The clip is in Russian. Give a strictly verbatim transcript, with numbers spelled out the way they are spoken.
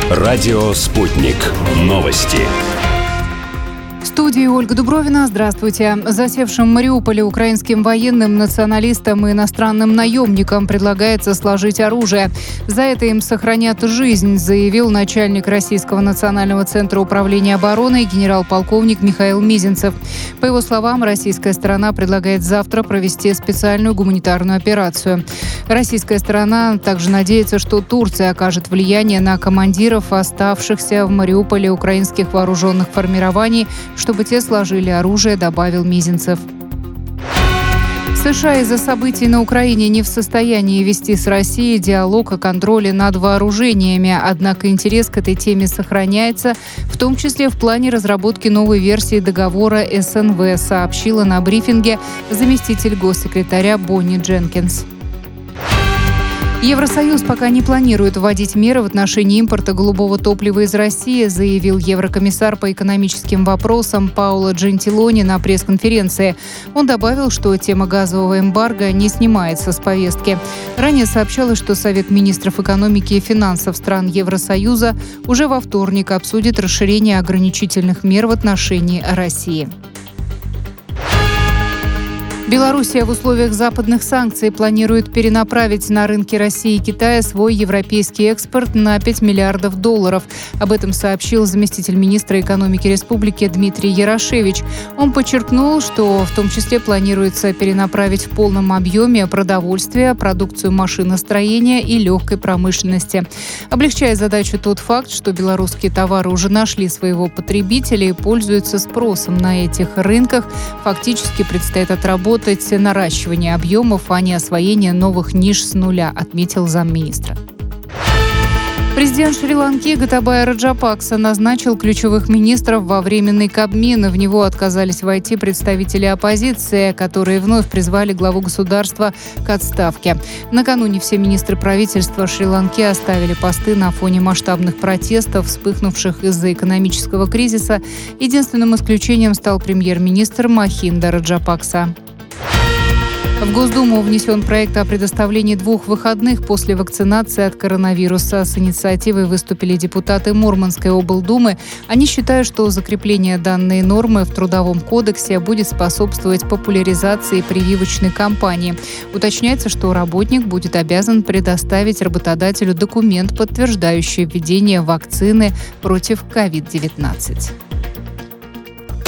Радио «Спутник». Новости. В студии Ольга Дубровина. Здравствуйте. Засевшим в Мариуполе украинским военным, националистам и иностранным наемникам предлагается сложить оружие. За это им сохранят жизнь, заявил начальник Российского национального центра управления обороной генерал-полковник Михаил Мизинцев. По его словам, российская сторона предлагает завтра провести специальную гуманитарную операцию. Российская сторона также надеется, что Турция окажет влияние на командиров оставшихся в Мариуполе украинских вооруженных формирований, чтобы те сложили оружие, добавил Мизинцев. США из-за событий на Украине не в состоянии вести с Россией диалог о контроле над вооружениями. Однако интерес к этой теме сохраняется, в том числе в плане разработки новой версии договора эс эн вэ, сообщила на брифинге заместитель госсекретаря Бонни Дженкинс. Евросоюз пока не планирует вводить меры в отношении импорта голубого топлива из России, заявил еврокомиссар по экономическим вопросам Паоло Джентилони на пресс-конференции. Он добавил, что тема газового эмбарго не снимается с повестки. Ранее сообщалось, что Совет министров экономики и финансов стран Евросоюза уже во вторник обсудит расширение ограничительных мер в отношении России. Белоруссия в условиях западных санкций планирует перенаправить на рынки России и Китая свой европейский экспорт на пять миллиардов долларов. Об этом сообщил заместитель министра экономики республики Дмитрий Ярошевич. Он подчеркнул, что в том числе планируется перенаправить в полном объеме продовольствие, продукцию машиностроения и легкой промышленности. Облегчает задачу тот факт, что белорусские товары уже нашли своего потребителя и пользуются спросом на этих рынках. Фактически предстоит отработать наращивание объемов, а не освоение новых ниш с нуля, отметил замминистра. Президент Шри-Ланки Готабая Раджапакса назначил ключевых министров во временный Кабмин. В него отказались войти представители оппозиции, которые вновь призвали главу государства к отставке. Накануне все министры правительства Шри-Ланки оставили посты на фоне масштабных протестов, вспыхнувших из-за экономического кризиса. Единственным исключением стал премьер-министр Махинда Раджапакса. В Госдуму внесен проект о предоставлении двух выходных после вакцинации от коронавируса. С инициативой выступили депутаты Мурманской облдумы. Они считают, что закрепление данной нормы в Трудовом кодексе будет способствовать популяризации прививочной кампании. Уточняется, что работник будет обязан предоставить работодателю документ, подтверждающий введение вакцины против ковид девятнадцать.